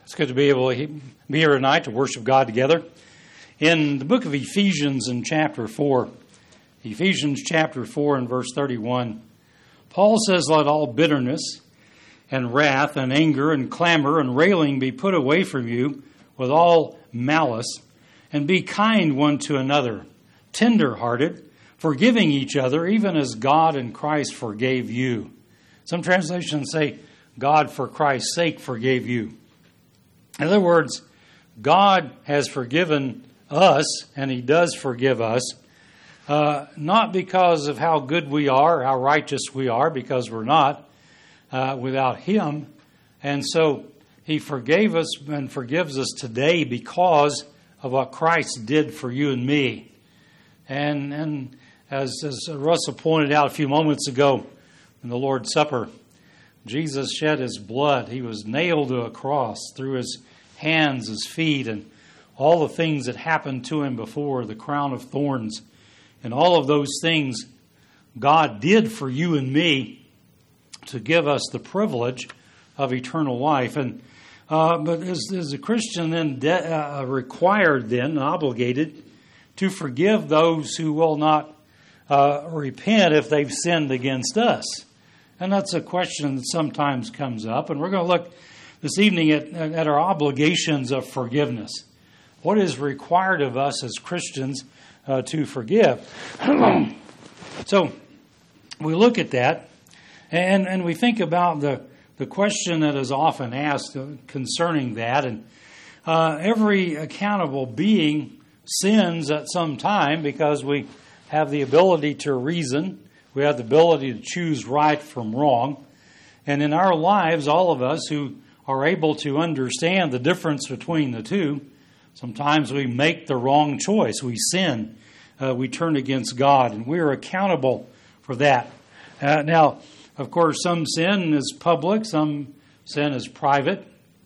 It's good to be able to be here tonight to worship God together. In the book of Ephesians in chapter 4, Ephesians chapter 4 and verse 31, Paul says, "Let all bitterness and wrath and anger and clamor and railing be put away from you with all malice, and be kind one to another, tender-hearted, forgiving each other, even as God in Christ forgave you." Some translations say, God for Christ's sake forgave you. In other words, God has forgiven us, and He does forgive us, not because of how good we are, how righteous we are, because we're not without Him. And so He forgave us and forgives us today because of what Christ did for you and me. And as Russell pointed out a few moments ago in the Lord's Supper, Jesus shed His blood. He was nailed to a cross through His hands, His feet, and all the things that happened to Him before, the crown of thorns. And all of those things God did for you and me to give us the privilege of eternal life. And but is a Christian then required then, obligated, to forgive those who will not repent if they've sinned against us? And that's a question that sometimes comes up. And we're going to look this evening at our obligations of forgiveness. What is required of us as Christians to forgive? So we look at that, and we think about the question that is often asked concerning that. And every accountable being sins at some time because we have the ability to reason. We have the ability to choose right from wrong. And in our lives, all of us who are able to understand the difference between the two, sometimes we make the wrong choice. We sin. We turn against God, and we are accountable for that. Now, of course, some sin is public, some sin is private,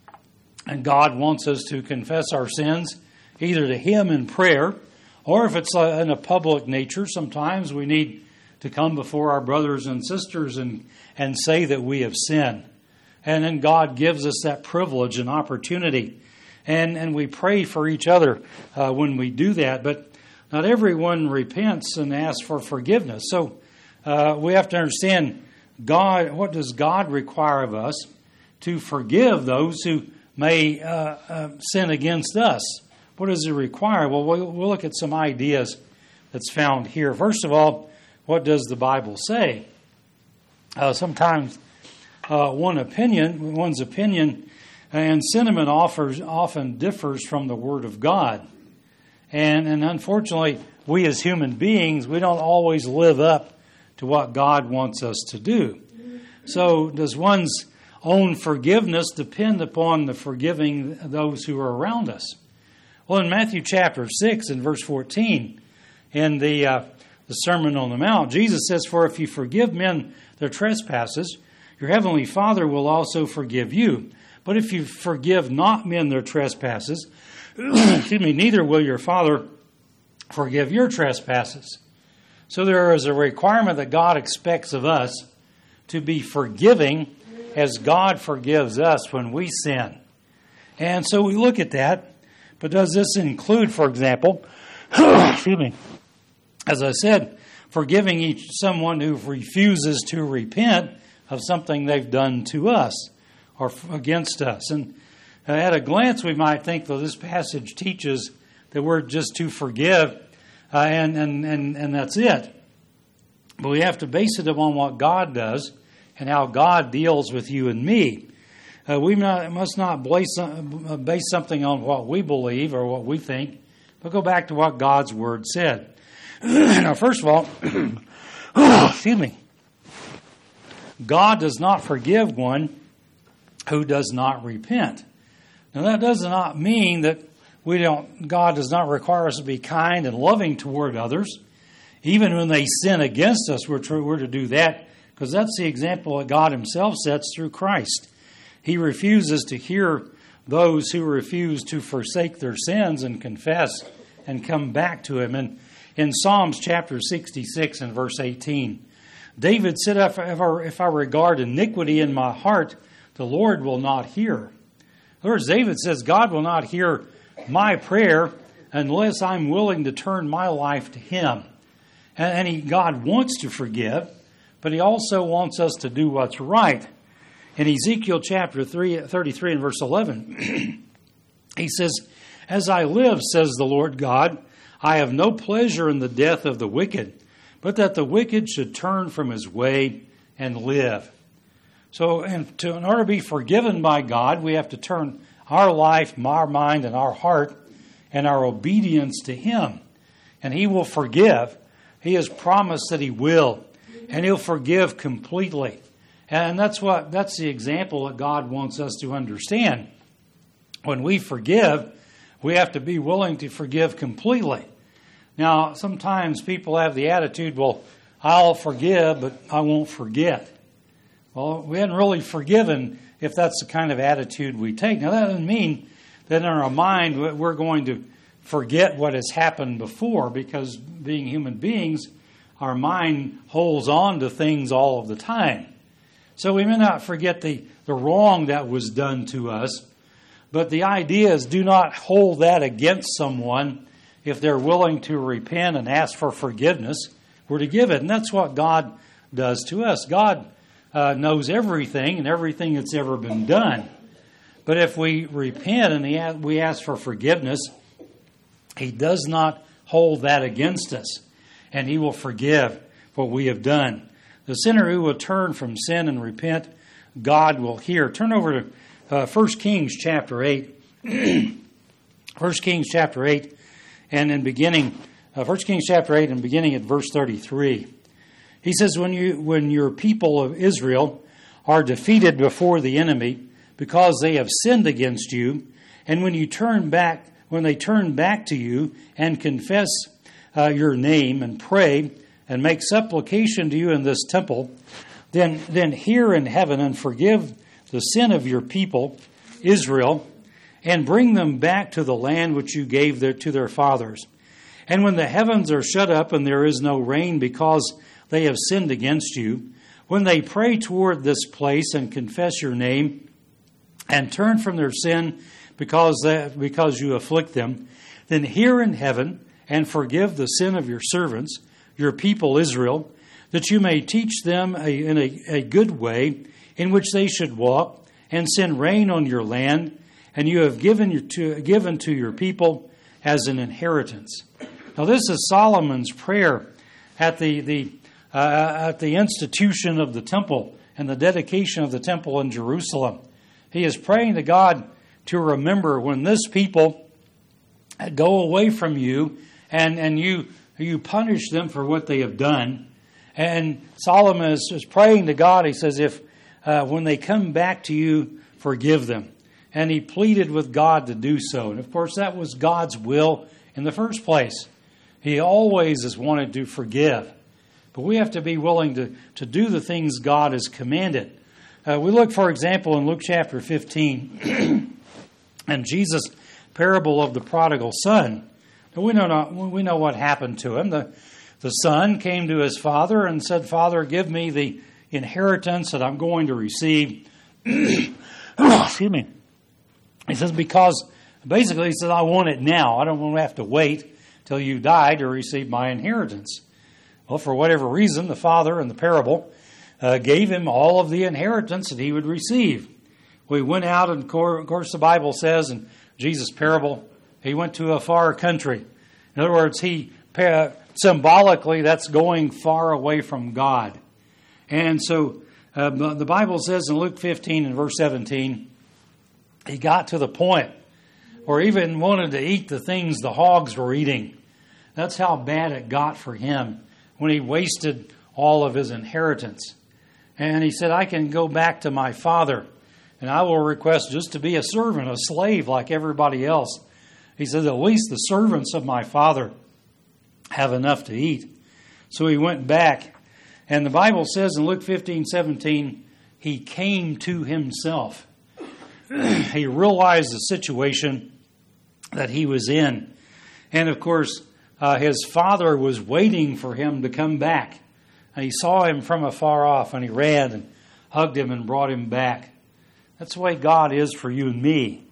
and God wants us to confess our sins either to Him in prayer, or if it's in a public nature, sometimes we need to come before our brothers and sisters and say that we have sinned. And then God gives us that privilege and opportunity. And we pray for each other when we do that. But not everyone repents and asks for forgiveness. So we have to understand God. What does God require of us to forgive those who may sin against us? What does He require? Well, we'll look at some ideas that's found here. First of all, what does the Bible say? Sometimes one's opinion and sentiment often differs from the Word of God. And unfortunately, we as human beings, we don't always live up to what God wants us to do. So does one's own forgiveness depend upon the forgiving those who are around us? Well, in Matthew chapter 6 and verse 14, in the Sermon on the Mount, Jesus says, "For if you forgive men their trespasses, your heavenly Father will also forgive you. But if you forgive not men their trespasses, neither will your Father forgive your trespasses." So there is a requirement that God expects of us to be forgiving as God forgives us when we sin. And so we look at that. But does this include, for example, as I said, forgiving someone who refuses to repent of something they've done to us or against us? And at a glance, we might think, well, this passage teaches that we're just to forgive and that's it. But we have to base it upon what God does and how God deals with you and me. We must not base something on what we believe or what we think, but go back to what God's Word said. Now, first of all, God does not forgive one who does not repent. Now, that does not mean that God does not require us to be kind and loving toward others. Even when they sin against us, we're to do that, because that's the example that God Himself sets through Christ. He refuses to hear those who refuse to forsake their sins and confess and come back to Him. And in Psalms chapter 66 and verse 18, David said, if I regard iniquity in my heart, the Lord will not hear. In other words, David says, God will not hear my prayer unless I'm willing to turn my life to Him. And God wants to forgive, but He also wants us to do what's right. In Ezekiel chapter 33 and verse 11, He says, As I live, says the Lord God, I have no pleasure in the death of the wicked, but that the wicked should turn from his way and live. So in order to be forgiven by God, we have to turn our life, our mind, and our heart and our obedience to Him. And He will forgive. He has promised that He will. And He'll forgive completely. And that's the example that God wants us to understand. When we forgive, we have to be willing to forgive completely. Now, sometimes people have the attitude, well, I'll forgive, but I won't forget. Well, we hadn't really forgiven if that's the kind of attitude we take. Now, that doesn't mean that in our mind we're going to forget what has happened before, because being human beings, our mind holds on to things all of the time. So we may not forget the wrong that was done to us, but the idea is do not hold that against someone if they're willing to repent and ask for forgiveness. We're to give it, and that's what God does to us. God knows everything and everything that's ever been done. But if we repent and we ask for forgiveness, He does not hold that against us, and He will forgive what we have done. The sinner who will turn from sin and repent, God will hear. Turn over to 1 Kings chapter 8. 1 Kings chapter 8, and in beginning, 1 Kings chapter 8 and beginning at verse 33. He says, when your people of Israel are defeated before the enemy because they have sinned against you, and when they turn back to you and confess your name and pray and make supplication to you in this temple, then hear in heaven and forgive the sin of your people, Israel, and bring them back to the land which you gave to their fathers. And when the heavens are shut up and there is no rain because they have sinned against you, when they pray toward this place and confess your name and turn from their sin because you afflict them, then hear in heaven and forgive the sin of your servants, your people Israel, that you may teach them in a good way in which they should walk, and send rain on your land, and you have given to your people as an inheritance. Now, this is Solomon's prayer at the institution of the temple and the dedication of the temple in Jerusalem. He is praying to God to remember when this people go away from you and you punish them for what they have done. And Solomon is praying to God. He says, if when they come back to you, forgive them. And he pleaded with God to do so. And of course, that was God's will in the first place. He always has wanted to forgive. But we have to be willing to do the things God has commanded. We look, for example, in Luke chapter 15, and Jesus' parable of the prodigal son. We know what happened to him. The son came to his father and said, Father, give me the inheritance that I'm going to receive. Excuse me. He says, because basically he says, I want it now. I don't want to have to wait till you die to receive my inheritance. Well, for whatever reason, the father in the parable gave him all of the inheritance that he would receive. We went out, and of course the Bible says in Jesus' parable, he went to a far country. In other words, symbolically, that's going far away from God. And so the Bible says in Luke 15 and verse 17, he got to the point where he even wanted to eat the things the hogs were eating. That's how bad it got for him when he wasted all of his inheritance. And he said, I can go back to my father, and I will request just to be a servant, a slave like everybody else. He said, at least the servants of my father have enough to eat. So he went back. And the Bible says in Luke 15:17, he came to himself. He realized the situation that he was in. And of course, his father was waiting for him to come back. And he saw him from afar off, and he ran and hugged him and brought him back. That's the way God is for you and me.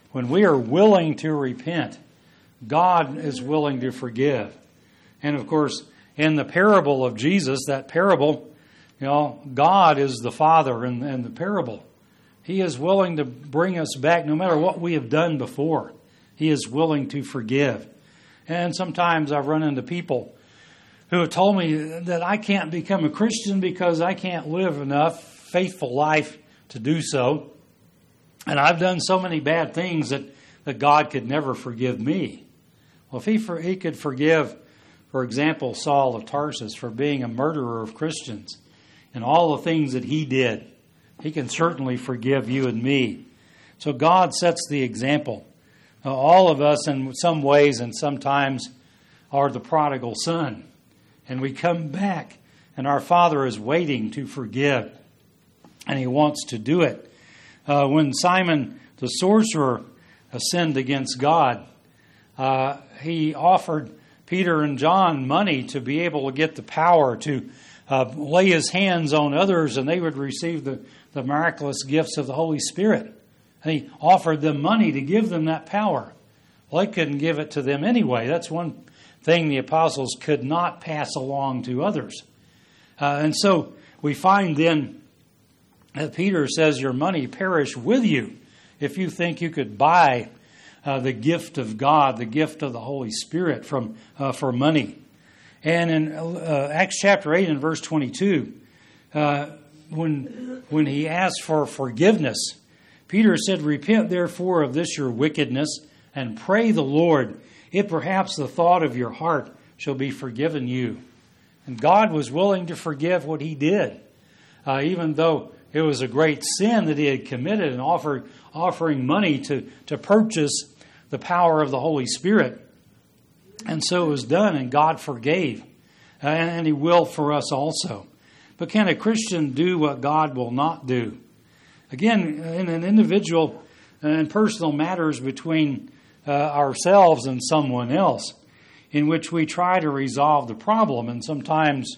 when we are willing to repent, God is willing to forgive. And of course, in the parable of Jesus, that parable, God is the Father in the parable. He is willing to bring us back no matter what we have done before. He is willing to forgive. And sometimes I've run into people who have told me that I can't become a Christian because I can't live enough faithful life to do so. And I've done so many bad things that God could never forgive me. Well, if he could forgive, for example, Saul of Tarsus for being a murderer of Christians and all the things that he did, he can certainly forgive you and me. So God sets the example. All of us in some ways and sometimes are the prodigal son. And we come back and our Father is waiting to forgive. And He wants to do it. When Simon the sorcerer sinned against God, he offered Peter and John money to be able to get the power to lay his hands on others and they would receive the miraculous gifts of the Holy Spirit. And he offered them money to give them that power. Well, they couldn't give it to them anyway. That's one thing the apostles could not pass along to others. And so we find then that Peter says, your money perish with you if you think you could buy the gift of God, the gift of the Holy Spirit for money. And in Acts chapter 8 and verse 22, when he asked for forgiveness, Peter said, repent therefore of this your wickedness, and pray the Lord, if perhaps the thought of your heart shall be forgiven you. And God was willing to forgive what he did, even though it was a great sin that he had committed and offering money to purchase the power of the Holy Spirit. And so it was done, and God forgave, and he will for us also. But can a Christian do what God will not do? Again, in an individual and personal matters between ourselves and someone else, in which we try to resolve the problem, and sometimes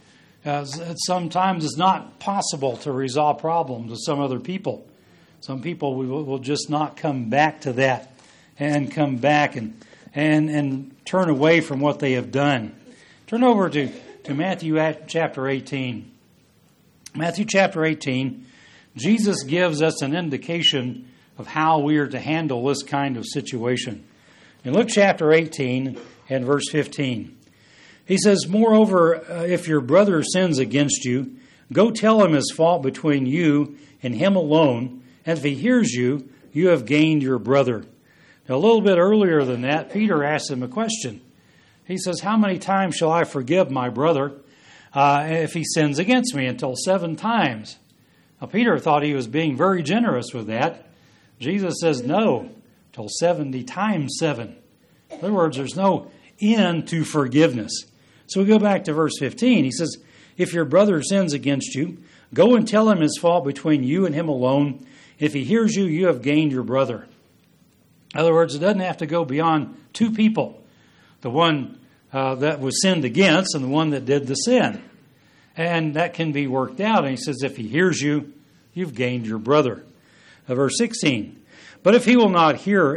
it's not possible to resolve problems with some other people. Some people will just not come back to that and come back and turn away from what they have done. Turn over to Matthew chapter 18. Matthew chapter 18, Jesus gives us an indication of how we are to handle this kind of situation. In Luke chapter 18 and verse 15, he says, moreover, if your brother sins against you, go tell him his fault between you and him alone, and if he hears you, you have gained your brother. Now, a little bit earlier than that, Peter asked him a question. He says, how many times shall I forgive my brother if he sins against me? Until 7 times. Now, Peter thought he was being very generous with that. Jesus says, no, till 70 times 7. In other words, there's no end to forgiveness. So we go back to verse 15. He says, if your brother sins against you, go and tell him his fault between you and him alone. If he hears you, you have gained your brother. In other words, it doesn't have to go beyond 2 people. The one that was sinned against and the one that did the sin. And that can be worked out. And he says, if he hears you, you've gained your brother. Verse 16. But if he will not hear,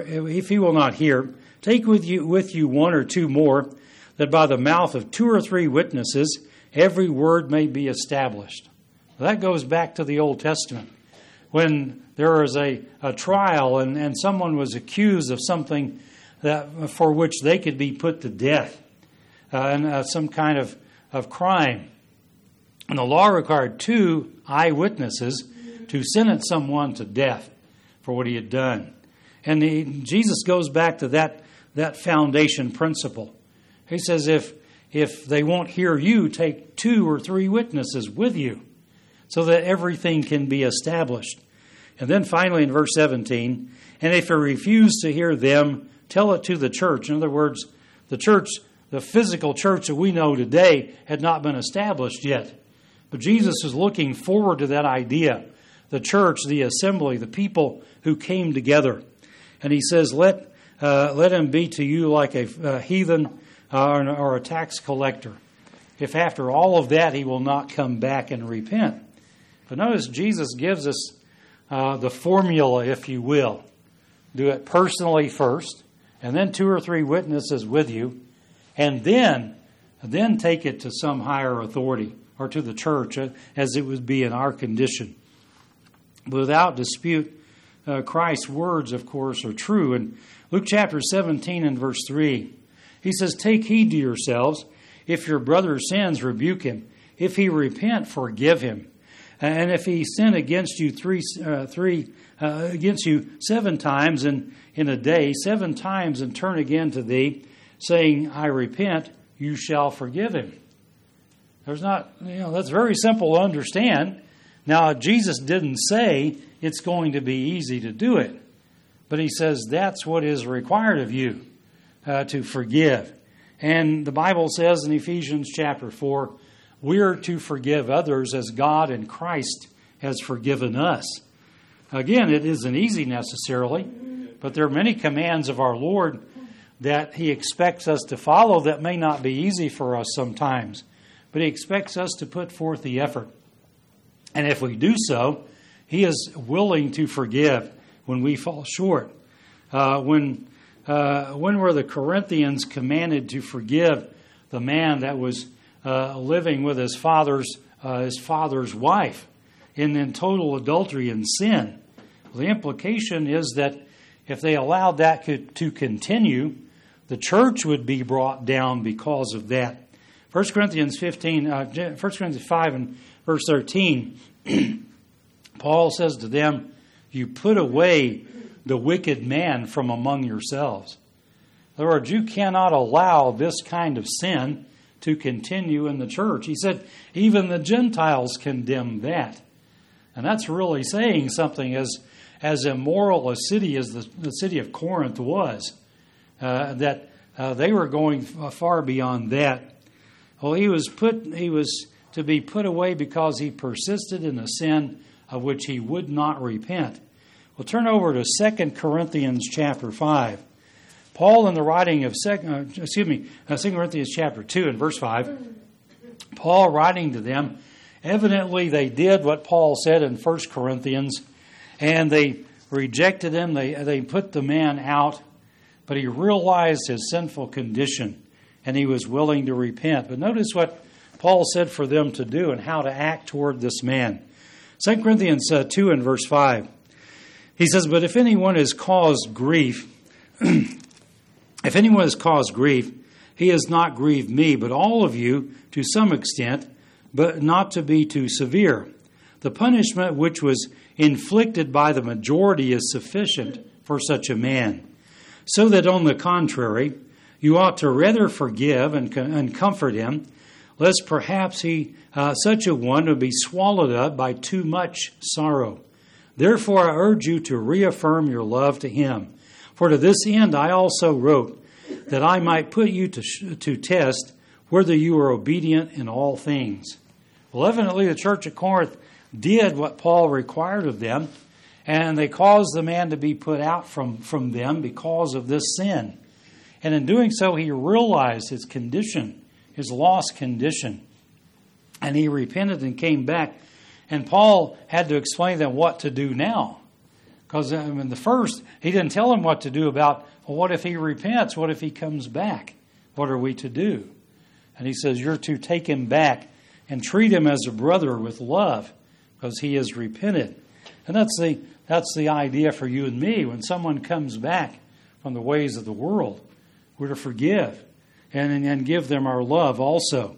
take with you 1 or 2 more, that by the mouth of 2 or 3 witnesses every word may be established. That goes back to the Old Testament. When there was a trial and someone was accused of something that for which they could be put to death, and some kind of crime. And the law required 2 eyewitnesses to sentence someone to death for what he had done. And Jesus goes back to that foundation principle. He says, if they won't hear you, take 2 or 3 witnesses with you so that everything can be established. And then finally in verse 17, and if you refuse to hear them, tell it to the church. In other words, the church, the physical church that we know today, had not been established yet. But Jesus is looking forward to that idea. The church, the assembly, the people who came together. And he says, let him be to you like a heathen or a tax collector, if after all of that he will not come back and repent. But notice Jesus gives us the formula, if you will. Do it personally first, and then 2 or 3 witnesses with you, and then take it to some higher authority or to the church, as it would be in our condition. Without dispute, Christ's words, of course, are true. In Luke chapter 17 and verse 3, he says, "Take heed to yourselves. If your brother sins, rebuke him. If he repent, forgive him. And if he sin against you against you 7 times in a day, 7 times, and turn again to thee, saying, I repent, you shall forgive him." That's very simple to understand. Now, Jesus didn't say it's going to be easy to do it, but he says that's what is required of you, to forgive. And the Bible says in Ephesians chapter 4, we are to forgive others as God in Christ has forgiven us. Again, it isn't easy necessarily, but there are many commands of our Lord that he expects us to follow that may not be easy for us sometimes, but he expects us to put forth the effort. And if we do so, he is willing to forgive when we fall short. When were the Corinthians commanded to forgive the man that was living with his father's wife in total adultery and sin? Well, the implication is that if they allowed that to continue, the church would be brought down because of that. 1 Corinthians 5 and verse 13, Paul says to them, "You put away the wicked man from among yourselves." In other words, you cannot allow this kind of sin to continue in the church. He said, even the Gentiles condemn that. And that's really saying something. As immoral a city as the city of Corinth was, that they were going far beyond that. Well, he was to be put away because he persisted in a sin of which he would not repent. We'll turn over to 2 Corinthians chapter 5. Paul, in the writing of 2 Corinthians chapter 2 and verse 5, Paul writing to them, evidently they did what Paul said in 1 Corinthians, and they rejected him. They put the man out, but he realized his sinful condition, and he was willing to repent. But notice what Paul said for them to do and how to act toward this man. 2 Corinthians 2 and verse 5. He says, "But if anyone has caused grief, he has not grieved me, but all of you to some extent, but not to be too severe. The punishment which was inflicted by the majority is sufficient for such a man. So that on the contrary, you ought to rather forgive and comfort him, lest perhaps such a one would be swallowed up by too much sorrow. Therefore I urge you to reaffirm your love to him. For to this end I also wrote, that I might put you to test whether you are obedient in all things." Well, evidently the church at Corinth did what Paul required of them, and they caused the man to be put out from them because of this sin. And in doing so, he realized his condition, his lost condition, and he repented and came back. And Paul had to explain to them what to do now. Because in the first, he didn't tell them what to do about, well, what if he repents? What if he comes back? What are we to do? And he says, you're to take him back and treat him as a brother with love, because he has repented. And that's the idea for you and me. When someone comes back from the ways of the world, we're to forgive and give them our love also.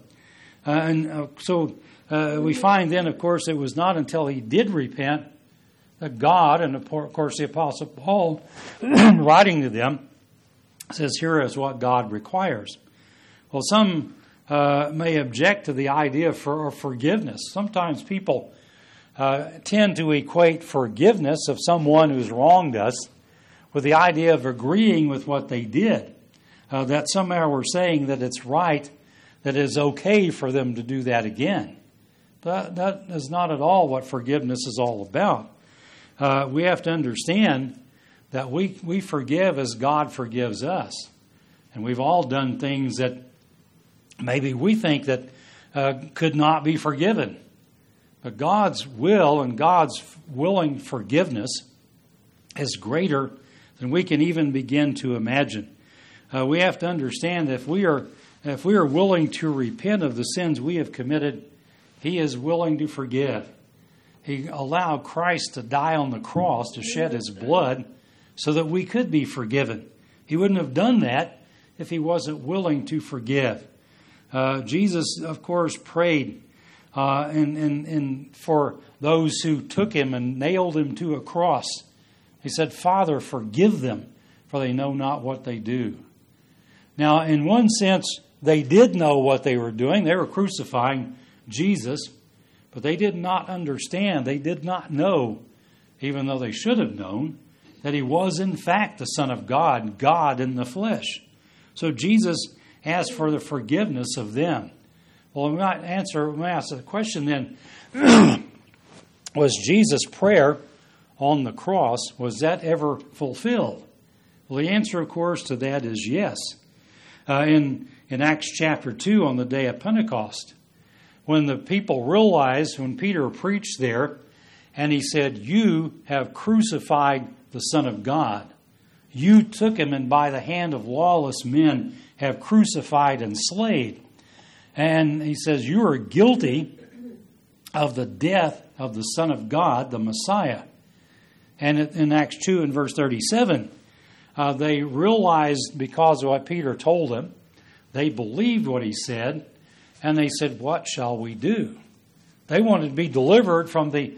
So we find then, of course, it was not until he did repent that God, and of course the Apostle Paul, writing to them, says, here is what God requires. Well, some may object to the idea of forgiveness. Sometimes people tend to equate forgiveness of someone who's wronged us with the idea of agreeing with what they did. That somehow we're saying that it's right, that it's okay for them to do that again. That is not at all what forgiveness is all about. We have to understand that we forgive as God forgives us. And we've all done things that maybe we think that could not be forgiven. But God's will and God's willing forgiveness is greater than we can even begin to imagine. We have to understand that if we are willing to repent of the sins we have committed, He is willing to forgive. He allowed Christ to die on the cross, to shed His blood, so that we could be forgiven. He wouldn't have done that if He wasn't willing to forgive. Jesus, of course, prayed and for those who took Him and nailed Him to a cross. He said, Father, forgive them, for they know not what they do. Now, in one sense, they did know what they were doing. They were crucifying Jesus, but they did not understand. They did not know, even though they should have known, that He was in fact the Son of God, God in the flesh. So Jesus asked for the forgiveness of them. Well, we might ask the question then, was Jesus' prayer on the cross, was that ever fulfilled? Well, the answer, of course, to that is yes. In Acts chapter 2, on the day of Pentecost, when the people realized, when Peter preached there, and he said, you have crucified the Son of God. You took Him and by the hand of lawless men have crucified and slain. And he says, you are guilty of the death of the Son of God, the Messiah. And in Acts 2 and verse 37, they realized, because of what Peter told them, they believed what he said, and they said, what shall we do? They wanted to be delivered from the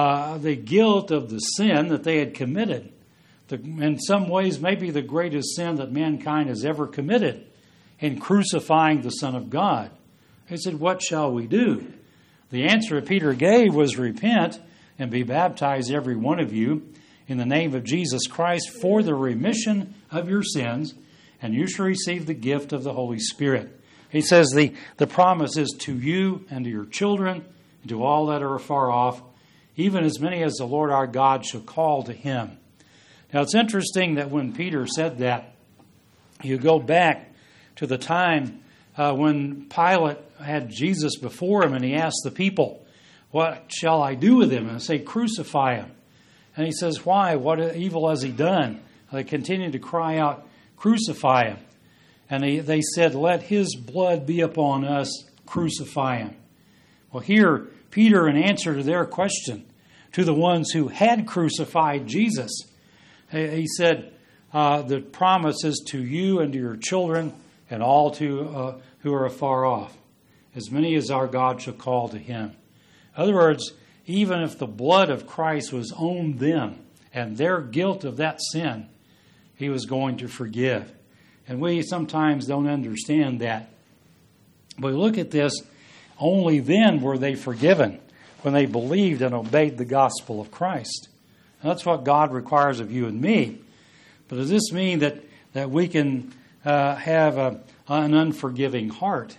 guilt of the sin that they had committed. In some ways, maybe the greatest sin that mankind has ever committed, in crucifying the Son of God. They said, what shall we do? The answer Peter gave was, repent and be baptized, every one of you, in the name of Jesus Christ for the remission of your sins, and you shall receive the gift of the Holy Spirit. He says the promise is to you and to your children, and to all that are afar off, even as many as the Lord our God shall call to Him. Now, it's interesting that when Peter said that, you go back to the time when Pilate had Jesus before him, and he asked the people, what shall I do with him? And they say, crucify him. And he says, why? What evil has he done? They continued to cry out, crucify him. And they said, let his blood be upon us, crucify him. Well, here, Peter, in answer to their question, to the ones who had crucified Jesus, he said, the promise is to you and to your children and all who are afar off, as many as our God shall call to Him. In other words, even if the blood of Christ was on them and their guilt of that sin, He was going to forgive. And we sometimes don't understand that. But look at this. Only then were they forgiven, when they believed and obeyed the gospel of Christ. And that's what God requires of you and me. But does this mean that we can have an unforgiving heart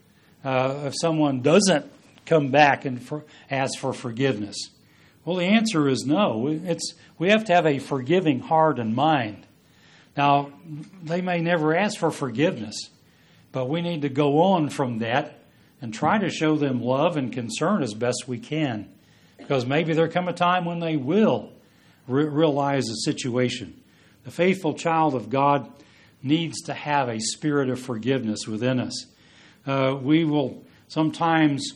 if someone doesn't come back and ask for forgiveness? Well, the answer is no. We have to have a forgiving heart and mind. Now, they may never ask for forgiveness, but we need to go on from that and try to show them love and concern as best we can, because maybe there come a time when they will realize the situation. The faithful child of God needs to have a spirit of forgiveness within us. We will sometimes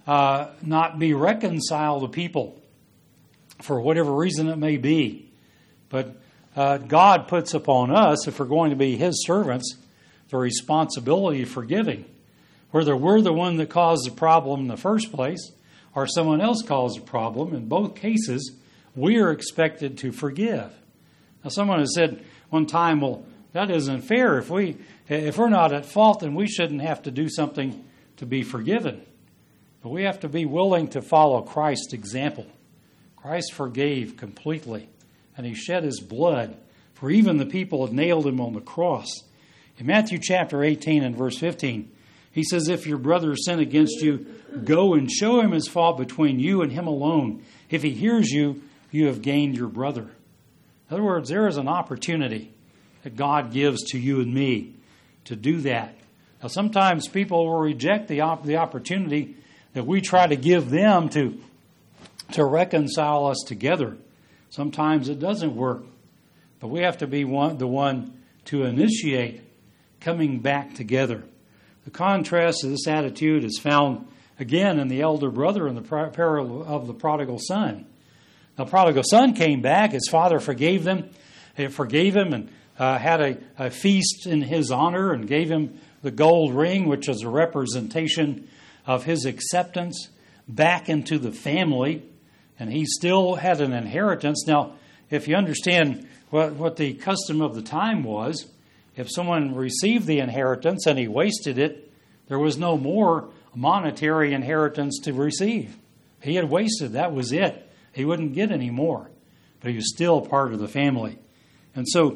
not be reconciled to people for whatever reason it may be. But God puts upon us, if we're going to be His servants, the responsibility of forgiving. Whether we're the one that caused the problem in the first place or someone else caused the problem, in both cases, we are expected to forgive. Now, someone has said one time, well, that isn't fair. If we're not at fault, then we shouldn't have to do something to be forgiven. But we have to be willing to follow Christ's example. Christ forgave completely, and He shed His blood for even the people that nailed Him on the cross. In Matthew chapter 18 and verse 15, He says, if your brother sin against you, go and show him his fault between you and him alone. If he hears you, you have gained your brother. In other words, there is an opportunity that God gives to you and me to do that. Now, sometimes people will reject the opportunity that we try to give them to reconcile us together. Sometimes it doesn't work. But we have to be the one to initiate coming back together. The contrast of this attitude is found again in the elder brother in the parable of the prodigal son. The prodigal son came back. His father forgave him and had a feast in his honor and gave him the gold ring, which is a representation of his acceptance back into the family. And he still had an inheritance. Now, if you understand what the custom of the time was, if someone received the inheritance and he wasted it, there was no more monetary inheritance to receive. He had wasted. That was it. He wouldn't get any more. But he was still part of the family. And so,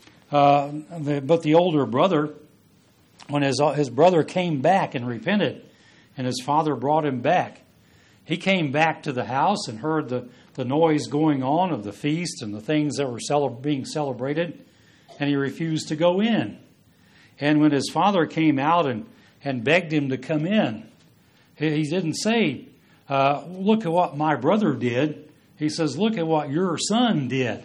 but the older brother, when his brother came back and repented, and his father brought him back, he came back to the house and heard the noise going on of the feast and the things that were being celebrated, and he refused to go in. And when his father came out and begged him to come in, he didn't say, look at what my brother did. He says, look at what your son did.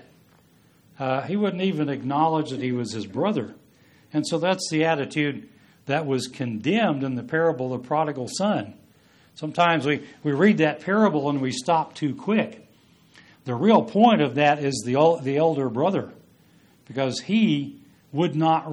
He wouldn't even acknowledge that he was his brother. And so that's the attitude that was condemned in the parable of the prodigal son. Sometimes we read that parable and we stop too quick. The real point of that is the elder brother, because he would not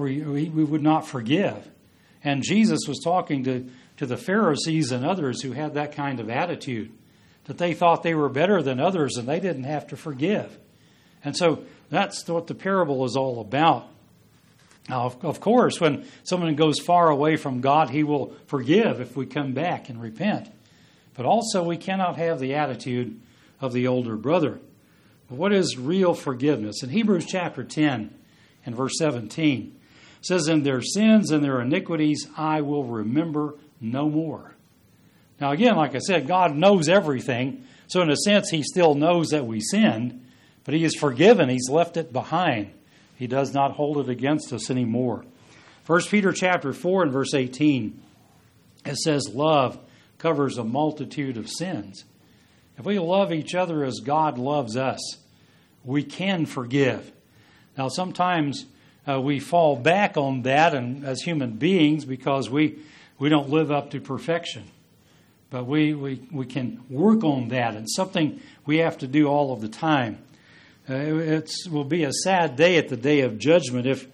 forgive. And Jesus was talking to the Pharisees and others who had that kind of attitude, that they thought they were better than others and they didn't have to forgive. And so that's what the parable is all about. Now, of course, when someone goes far away from God, He will forgive if we come back and repent. But also, we cannot have the attitude of the older brother. But what is real forgiveness? In Hebrews chapter 10 and verse 17, it says, "In their sins and their iniquities I will remember no more." Now, again, like I said, God knows everything. So in a sense, He still knows that we sinned, but He is forgiven. He's left it behind. He does not hold it against us anymore. 1 Peter chapter 4 and verse 18, it says, "Love covers a multitude of sins." If we love each other as God loves us, we can forgive. Now, sometimes we fall back on that and as human beings because we don't live up to perfection. But we can work on that. It's something we have to do all of the time. It will be a sad day at the day of judgment if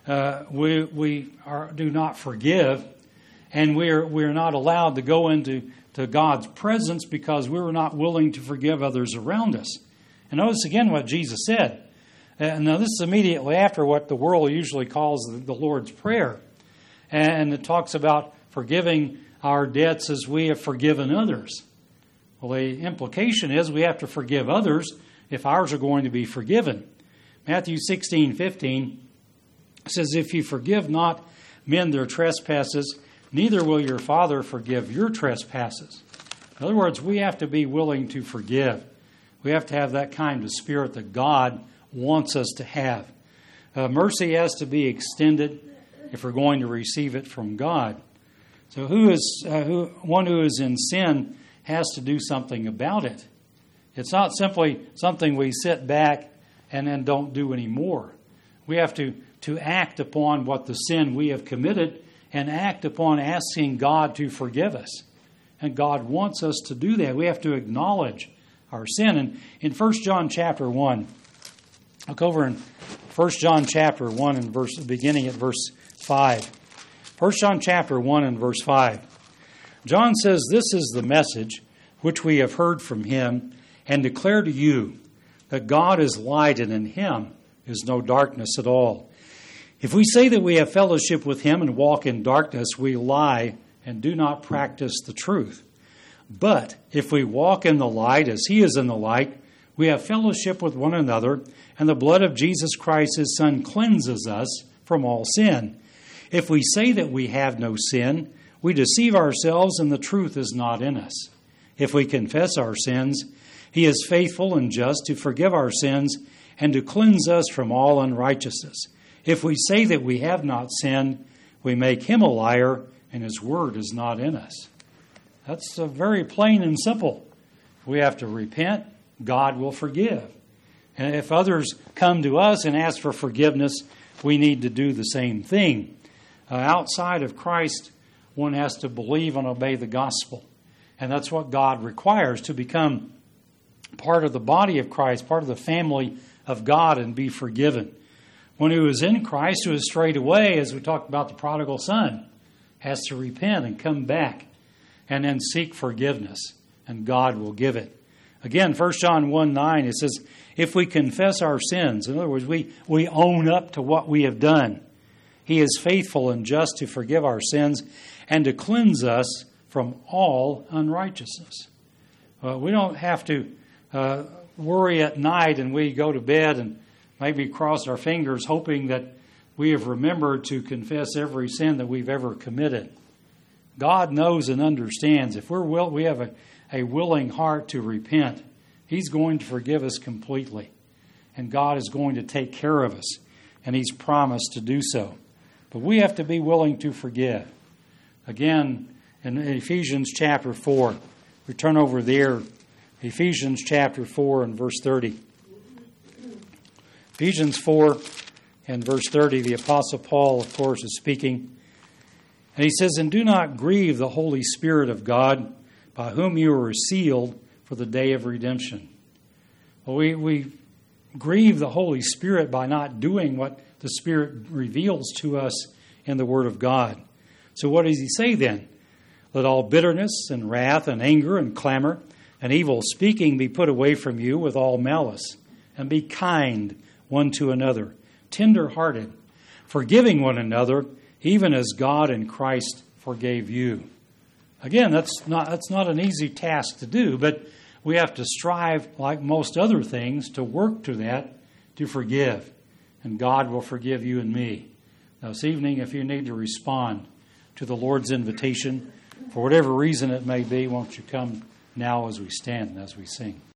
we do not forgive, and we're not allowed to go into God's presence because we were not willing to forgive others around us. And notice again what Jesus said. Now this is immediately after what the world usually calls the Lord's Prayer. And it talks about forgiving our debts as we have forgiven others. Well, the implication is we have to forgive others if ours are going to be forgiven. Matthew 16:15 says, "If you forgive not men their trespasses, neither will your Father forgive your trespasses." In other words, we have to be willing to forgive. We have to have that kind of spirit that God wants us to have. Mercy has to be extended if we're going to receive it from God. So one who is in sin has to do something about it. It's not simply something we sit back and then don't do anymore. We have to act upon what the sin we have committed and act upon asking God to forgive us. And God wants us to do that. We have to acknowledge our sin. And in 1 John chapter 1, look over in 1 John chapter 1 and beginning at verse 5. 1 John chapter 1 and verse 5. John says, "This is the message which we have heard from Him and declare to you, that God is light and in Him is no darkness at all. If we say that we have fellowship with Him and walk in darkness, we lie and do not practice the truth. But if we walk in the light as He is in the light, we have fellowship with one another, and the blood of Jesus Christ, His Son, cleanses us from all sin. If we say that we have no sin, we deceive ourselves and the truth is not in us. If we confess our sins, He is faithful and just to forgive our sins and to cleanse us from all unrighteousness. If we say that we have not sinned, we make Him a liar and His word is not in us." That's very plain and simple. If we have to repent, God will forgive. And if others come to us and ask for forgiveness, we need to do the same thing. Outside of Christ, one has to believe and obey the gospel. And that's what God requires, to become part of the body of Christ, part of the family of God, and be forgiven. One who is in Christ, who has strayed away, as we talked about the prodigal son, has to repent and come back and then seek forgiveness, and God will give it. Again, 1 John 1:9, it says, if we confess our sins, in other words, we own up to what we have done, He is faithful and just to forgive our sins and to cleanse us from all unrighteousness. We don't have to worry at night and we go to bed and maybe cross our fingers hoping that we have remembered to confess every sin that we've ever committed. God knows and understands. If we have a willing heart to repent, He's going to forgive us completely. And God is going to take care of us. And He's promised to do so. But we have to be willing to forgive. Again, in Ephesians chapter 4, we turn over there, Ephesians chapter 4 and verse 30. Ephesians 4 and verse 30, the Apostle Paul, of course, is speaking. And he says, and do not grieve the Holy Spirit of God, by whom you are sealed for the day of redemption. Well, we grieve the Holy Spirit by not doing what the Spirit reveals to us in the Word of God. So what does he say then? Let all bitterness and wrath and anger and clamor and evil speaking be put away from you with all malice, and be kind one to another, tender-hearted, forgiving one another, even as God in Christ forgave you. Again, that's not an easy task to do, but we have to strive, like most other things, to work to that, to forgive. And God will forgive you and me. Now, this evening, if you need to respond to the Lord's invitation, for whatever reason it may be, won't you come now as we stand and as we sing?